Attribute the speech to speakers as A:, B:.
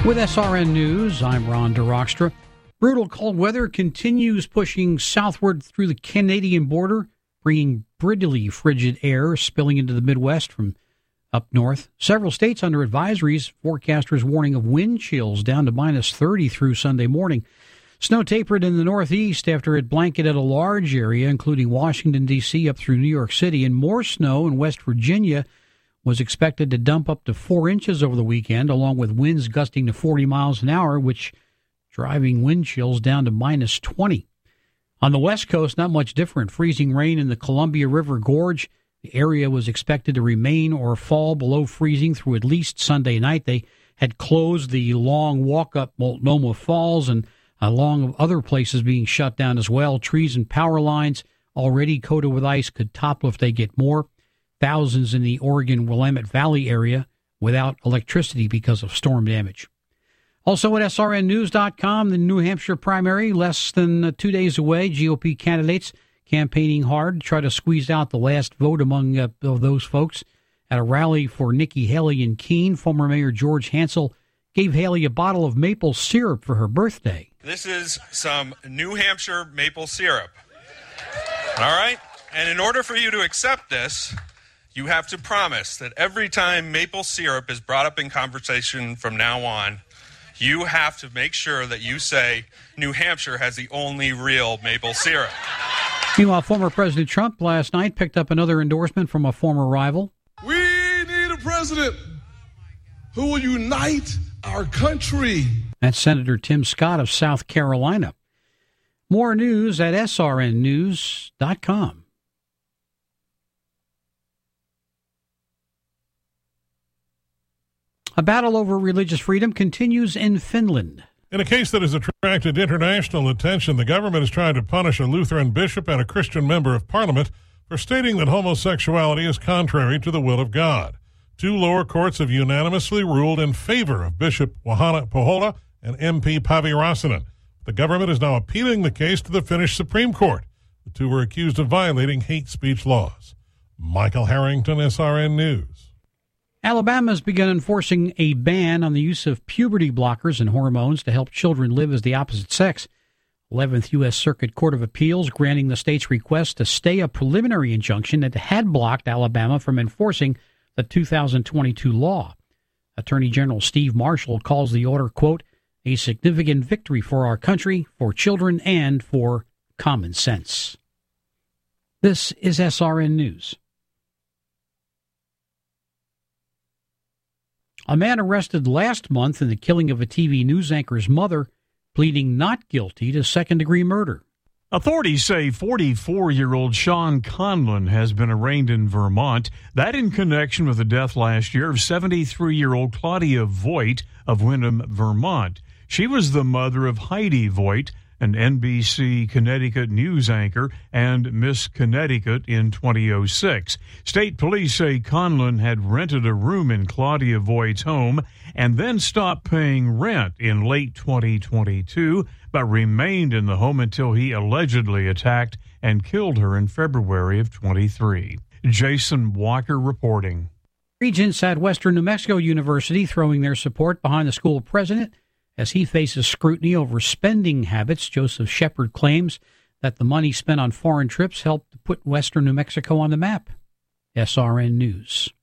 A: With SRN News, I'm Ron DeRockstra. Brutal cold weather continues pushing southward through the Canadian border, bringing brittlely frigid air spilling into the Midwest from up north. Several states under advisories, forecasters warning of wind chills down to minus 30 through Sunday morning. Snow tapered in the northeast after it blanketed a large area, including Washington, D.C., up through New York City, and more snow in West Virginia was expected to dump up to 4 inches over the weekend, along with winds gusting to 40 miles an hour, which driving wind chills down to minus 20. On the West Coast, not much different. Freezing rain in the Columbia River Gorge. The area was expected to remain or fall below freezing through at least Sunday night. They had closed the long walk up Multnomah Falls, and along other places being shut down as well. Trees and power lines already coated with ice could topple if they get more. Thousands in the Oregon Willamette Valley area without electricity because of storm damage. Also at srnnews.com, the New Hampshire primary, less than 2 days away. GOP candidates campaigning hard to try to squeeze out the last vote among of those folks. At a rally for Nikki Haley in Keene, former Mayor George Hansel gave Haley a bottle of maple syrup for her birthday.
B: This is some New Hampshire maple syrup. All right? And in order for you to accept this, you have to promise that every time maple syrup is brought up in conversation from now on, you have to make sure that you say New Hampshire has the only real maple syrup.
A: Meanwhile, former President Trump last night picked up another endorsement from a former rival.
C: We need a president who will unite our country.
A: That's Senator Tim Scott of South Carolina. More news at srnnews.com. A battle over religious freedom continues in Finland.
D: In a case that has attracted international attention, the government is trying to punish a Lutheran bishop and a Christian member of parliament for stating that homosexuality is contrary to the will of God. 2 lower courts have unanimously ruled in favor of Bishop Juhana Pohola and MP Pavi Rasanen. The government is now appealing the case to the Finnish Supreme Court. The 2 were accused of violating hate speech laws. Michael Harrington, SRN News.
A: Alabama's begun enforcing a ban on the use of puberty blockers and hormones to help children live as the opposite sex. 11th U.S. Circuit Court of Appeals granting the state's request to stay a preliminary injunction that had blocked Alabama from enforcing the 2022 law. Attorney General Steve Marshall calls the order, quote, a significant victory for our country, for children, and for common sense. This is SRN News. A man arrested last month in the killing of a TV news anchor's mother, pleading not guilty to second-degree murder.
E: Authorities say 44-year-old Sean Conlon has been arraigned in Vermont, that in connection with the death last year of 73-year-old Claudia Voigt of Windham, Vermont. She was the mother of Heidi Voigt, an NBC Connecticut news anchor and Miss Connecticut in 2006. State police say Conlon had rented a room in Claudia Voigt's home and then stopped paying rent in late 2022, but remained in the home until he allegedly attacked and killed her in February of 23. Jason Walker reporting.
A: Regents at Western New Mexico University throwing their support behind the school president as he faces scrutiny over spending habits. Joseph Shepard claims that the money spent on foreign trips helped to put Western New Mexico on the map. SRN News.